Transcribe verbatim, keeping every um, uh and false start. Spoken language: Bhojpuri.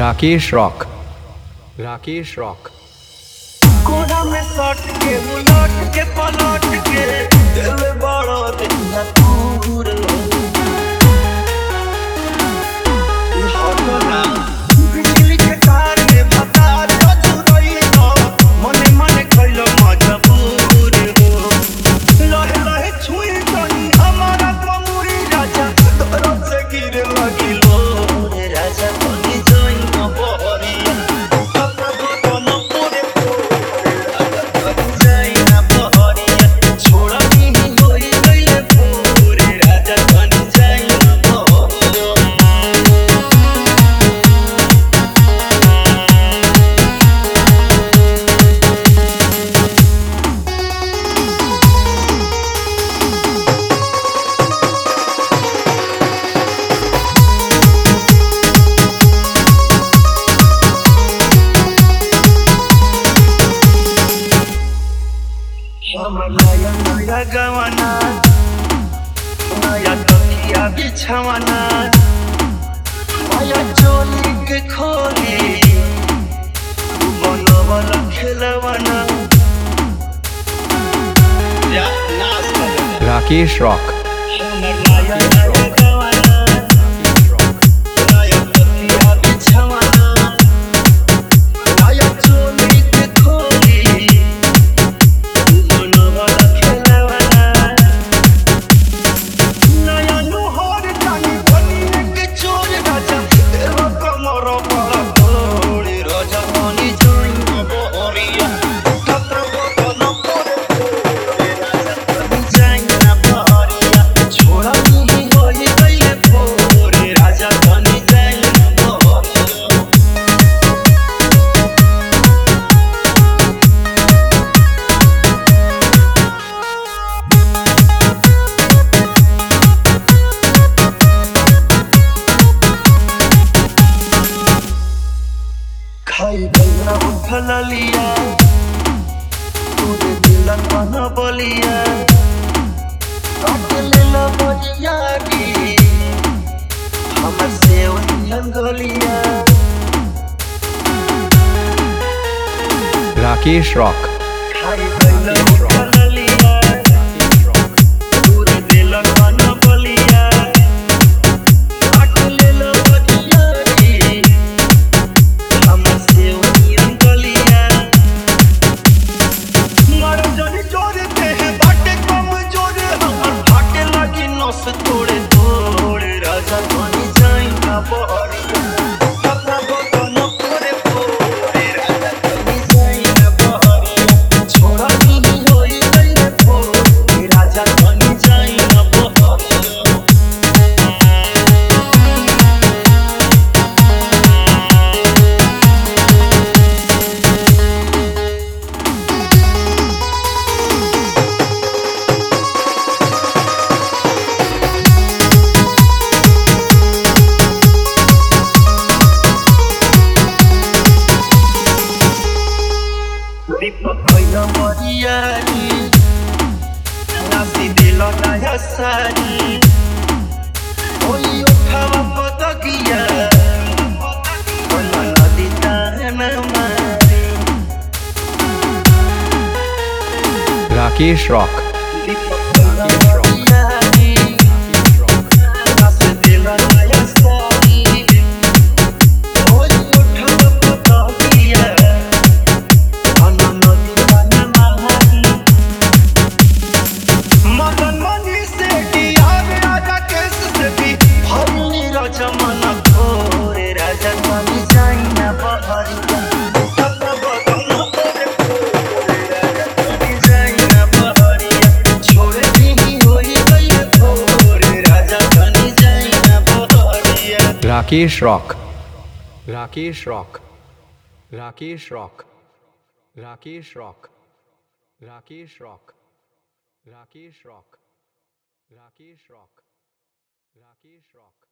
राकेश रॉक राकेश रॉक कोना में सट के उलट के पलट के दिल बड़ा दिन दूर हटना बिजली के तार में बता दो जुड़ई हो मने मने कइलो मजबूर हो लहे लहे छुई तनी हमारा कमूरी राजा तोरो से गिरे लगिलो रे राजा तनी जोइन न बहरिया नया नया गवाना नया तकिया बिछवाना नया चोली के खोली बनवल खेलवाना राकेश रॉक नया नया गवाना नया तकिया बिछवाना नया चोली के खोली खाई गया उठल लिया तूने दिलन बना बलिया काट लेला बजिया की हमर से उठन गलिया राकेश रॉक खाई गया उठल लिया तूने दिलन बना बलिया काट लेला बजिया की हमर से उठन गलिया मार जानी जोरे ते है बाटे कम जोरे हमर फाटे लगी नस तोड़े तोड़े राजा बनी जाई ना बहरिया अपना बदन तोड़े तोड़े राजा बनी जाई ना बहरिया छोड़ा नहीं होई गई फोड़े राजा बनी जाई ना बहरिया दीपक भैया मरियारी नासी दिल नया सारी ओई उठावा पतकिया नदी तान मारी राकेश रॉक दीपक भैया मरियारी नासी दिल नया सारी ओई उठावा पतकिया मदन मनी से डियार राजा केस से भी भरली राजा मन खोरे राजा बनी जाई ना बहरिया अपना बदन तोड़े खोरे राजा बनी जाई ना बहरिया छोड़े भी होई गई खोरे राजा बनी जाई ना बहरिया Rakesh rock Rakesh rock Rakesh rock Rakesh rock Rakesh rock Rakesh rock Rakesh rock Rakesh rock